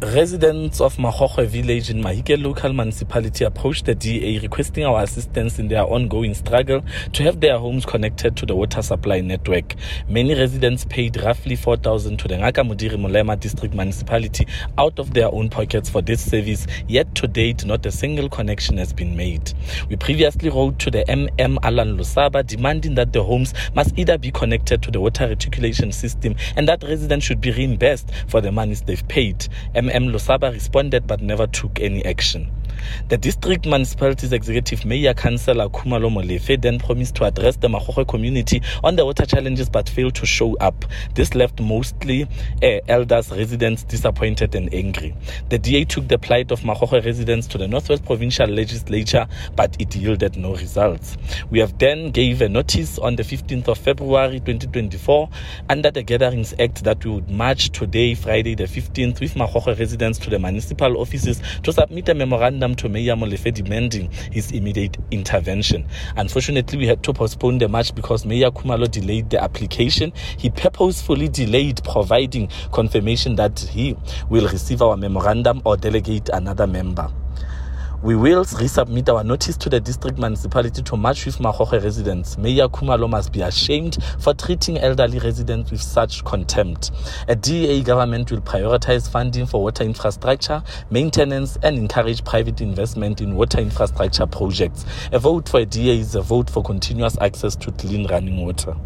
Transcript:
Residents of Makgokgwe village in Mahike local municipality approached the DA requesting our assistance in their ongoing struggle to have their homes connected to the water supply network. Many residents paid roughly 4,000 to the Ngaka Modiri Molema district municipality out of their own pockets for this service, yet to date not a single connection has been made. We previously wrote to the Alan Lusaba demanding that the homes must either be connected to the water reticulation system and that residents should be reimbursed for the monies they've paid. Lusaba responded but never took any action. The district municipality's executive mayor, Councillor Khumalo Molefe, then promised to address the Makgokgwe community on the water challenges but failed to show up. This left mostly elders, residents disappointed and angry. The DA took the plight of Makgokgwe residents to the Northwest Provincial Legislature, but it yielded no results. We have then gave a notice on the 15th of February 2024 under the Gatherings Act that we would march today, Friday the 15th, with Makgokgwe residents to the municipal offices to submit a memorandum to Mayor Molefe demanding his immediate intervention. Unfortunately, we had to postpone the march because Mayor Khumalo delayed the application. He purposefully delayed providing confirmation that he will receive our memorandum or delegate another member. We will resubmit our notice to the district municipality to march with Makgokgwe residents. Mayor Khumalo must be ashamed for treating elderly residents with such contempt. A DA government will prioritize funding for water infrastructure, maintenance, and encourage private investment in water infrastructure projects. A vote for a DA is a vote for continuous access to clean running water.